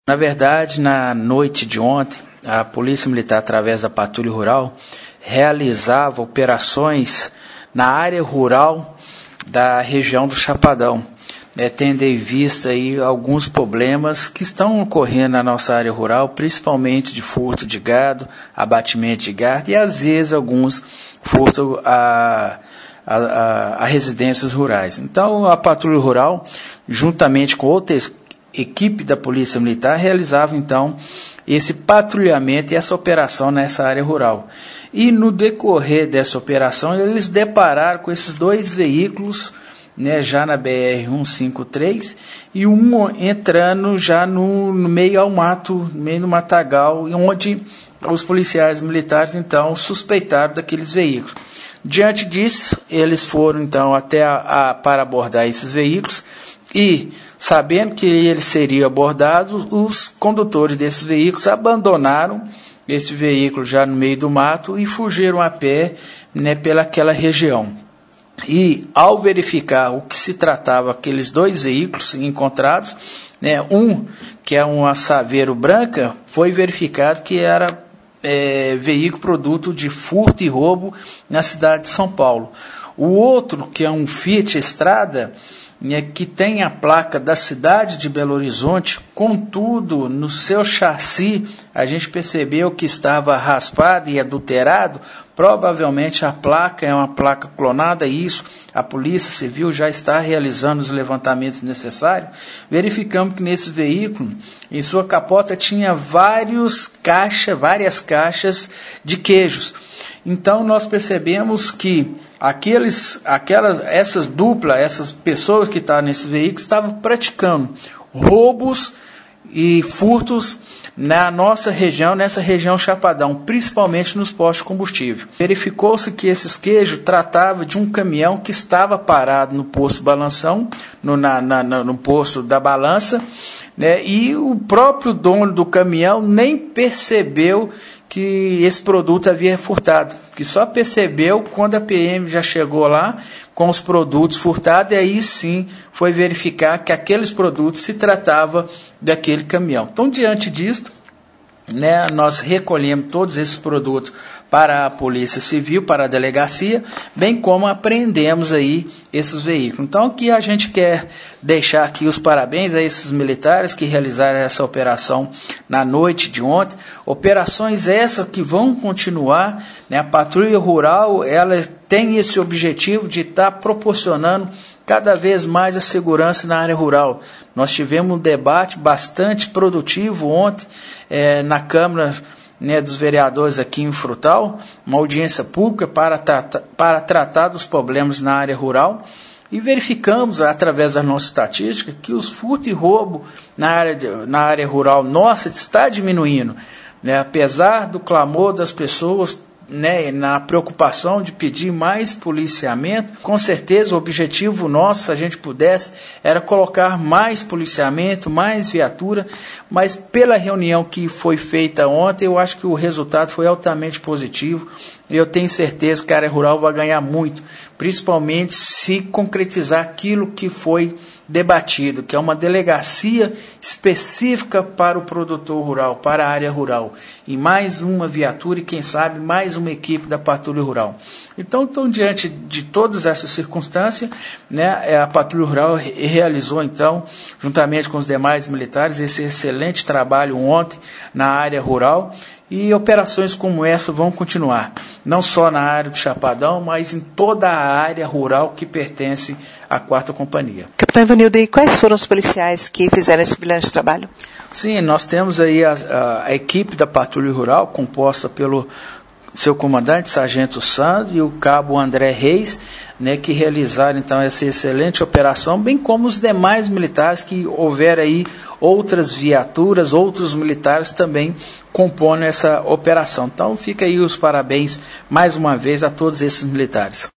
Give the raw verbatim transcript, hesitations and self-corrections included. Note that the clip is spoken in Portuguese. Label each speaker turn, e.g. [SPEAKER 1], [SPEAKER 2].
[SPEAKER 1] Na verdade, na noite de ontem, a Polícia Militar, através da Patrulha Rural, realizava operações na área rural da região do Chapadão, né, tendo em vista aí alguns problemas que estão ocorrendo na nossa área rural, principalmente de furto de gado, abatimento de gado e às vezes alguns furtos a, a, a, a residências rurais. Então a Patrulha Rural, juntamente com outras equipe da Polícia Militar, realizava então esse patrulhamento e essa operação nessa área rural. E no decorrer dessa operação, eles depararam com esses dois veículos, né, já na B R cento e cinquenta e três, e um entrando já no, no meio ao mato, no meio do matagal, onde os policiais militares então suspeitaram daqueles veículos. Diante disso, eles foram então até a, a, para abordar esses veículos e, sabendo que eles seriam abordados, os condutores desses veículos abandonaram esse veículo já no meio do mato e fugiram a pé, né, pelaquela região. E, ao verificar o que se tratava, aqueles dois veículos encontrados, né, um, que é uma Saveiro branca, foi verificado que era é, veículo produto de furto e roubo na cidade de São Paulo. O outro, que é um Fiat Estrada, né, que tem a placa da cidade de Belo Horizonte, contudo, no seu chassi, a gente percebeu que estava raspado e adulterado. Provavelmente a placa é uma placa clonada, e isso a Polícia Civil já está realizando os levantamentos necessários. Verificamos que nesse veículo, em sua capota, tinha vários caixa, várias caixas de queijos. Então nós percebemos que aqueles, aquelas, essas duplas, essas pessoas que estavam nesse veículo estavam praticando roubos e furtos na nossa região, nessa região Chapadão, principalmente nos postos de combustível. Verificou-se que esses queijos tratavam de um caminhão que estava parado no posto Balanção, no, na, na, no posto da Balança, né, e o próprio dono do caminhão nem percebeu que esse produto havia furtado, que só percebeu quando a P M já chegou lá com os produtos furtados, e aí sim foi verificar que aqueles produtos se tratava daquele caminhão. Então, diante disso, né, nós recolhemos todos esses produtos para a Polícia Civil, para a delegacia, bem como apreendemos aí esses veículos. Então, aqui a gente quer deixar aqui os parabéns a esses militares que realizaram essa operação na noite de ontem. Operações essas que vão continuar, né? A Patrulha Rural, ela tem esse objetivo de estar proporcionando cada vez mais a segurança na área rural. Nós tivemos um debate bastante produtivo ontem é, na Câmara, né, dos vereadores aqui em Frutal, uma audiência pública para, trata, para tratar dos problemas na área rural, e verificamos, através da nossa estatística, que os furtos e roubo na área, de, na área rural nossa está diminuindo, né, apesar do clamor das pessoas, né, na preocupação de pedir mais policiamento. Com certeza o objetivo nosso, se a gente pudesse, era colocar mais policiamento, mais viatura, mas pela reunião que foi feita ontem, eu acho que o resultado foi altamente positivo, e eu tenho certeza que a área rural vai ganhar muito, principalmente se concretizar aquilo que foi debatido, que é uma delegacia específica para o produtor rural, para a área rural, e mais uma viatura e, quem sabe, mais uma equipe da Patrulha Rural. Então, então diante de todas essas circunstâncias, né, a Patrulha Rural realizou, então, juntamente com os demais militares, esse excelente trabalho ontem na área rural, e operações como essa vão continuar, não só na área do Chapadão, mas em toda a área rural que pertence à quarta Companhia.
[SPEAKER 2] Capitão Ivanildo, e quais foram os policiais que fizeram esse brilhante trabalho?
[SPEAKER 1] Sim, nós temos aí a, a, a equipe da Patrulha Rural, composta pelo seu comandante, Sargento Sandro, e o cabo André Reis, né, que realizaram então essa excelente operação, bem como os demais militares que houver aí outras viaturas, outros militares também compõem essa operação. Então fica aí os parabéns mais uma vez a todos esses militares.